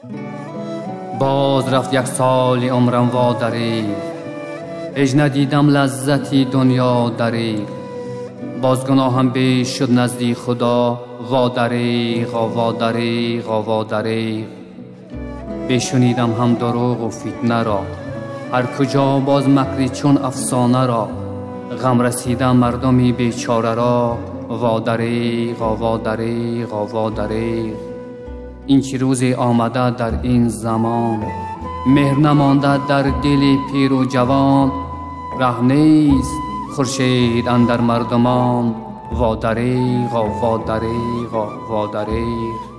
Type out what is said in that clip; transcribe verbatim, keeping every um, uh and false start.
باز رفت یک سالی عمرم وا دریغ، هیچ ندیدم لذتی دنیا دریغ. باز گناهم بیش شد نزدیک خدا، وا دریغ وا دریغ وا دریغ. بشنیدم هم دروغ و فتنه را، هر کجا باز مکری چون افسانه را. غم رسیدم مردمی بیچاره را، وا دریغ وا دریغ وا دریغ. این چه روزی آمده در این زمان، مهر نمانده در دل پیر و جوان. ره نیست خورشید اندر مردمان، وا دریغ وا دریغ وا دریغ.